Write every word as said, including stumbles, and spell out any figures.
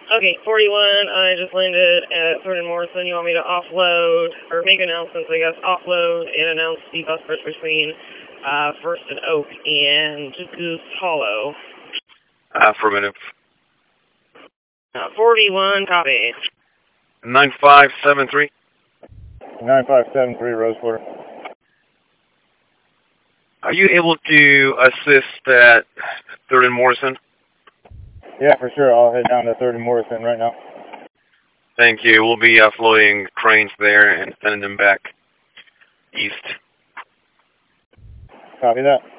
Okay, forty-one, I just landed at Third and Morrison. You want me to offload, or make announcements, I guess, offload and announce the bus bridge between uh, First and Oak and Goose Hollow. Affirmative. Uh, forty-one, copy. nine five seven three. nine five seven three, Rosewater. Are you able to assist at Third and Morrison? Yeah, for sure. I'll head down to Third and Morrison right now. Thank you. We'll be offloading cranes there and sending them back east. Copy that.